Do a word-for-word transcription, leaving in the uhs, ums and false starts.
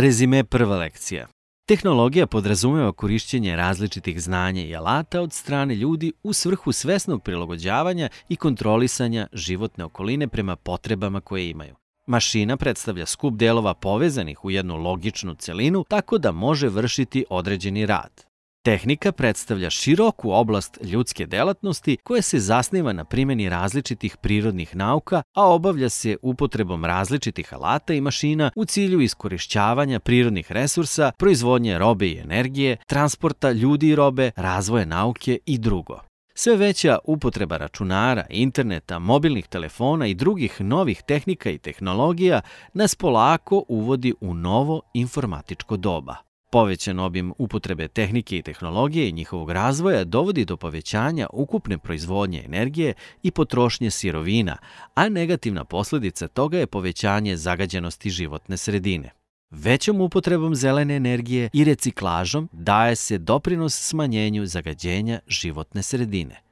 Rezime prva lekcija. Tehnologija podrazumeva korišćenje različitih znanja i alata od strane ljudi u svrhu svesnog prilagođavanja i kontrolisanja životne okoline prema potrebama koje imaju. Mašina predstavlja skup delova povezanih u jednu logičnu celinu tako da može vršiti određeni rad. Tehnika predstavlja široku oblast ljudske delatnosti koja se zasniva na primjeni različitih prirodnih nauka, a obavlja se upotrebom različitih alata i mašina u cilju iskorišćavanja prirodnih resursa, proizvodnje robe i energije, transporta ljudi i robe, razvoja nauke i drugo. Sve veća upotreba računara, interneta, mobilnih telefona i drugih novih tehnika i tehnologija nas polako uvodi u novo informatičko doba. Povećan obim upotrebe tehnike i tehnologije i njihovog razvoja dovodi do povećanja ukupne proizvodnje energije i potrošnje sirovina, a negativna posljedica toga je povećanje zagađenosti životne sredine. Većom upotrebom zelene energije i reciklažom daje se doprinos smanjenju zagađenja životne sredine.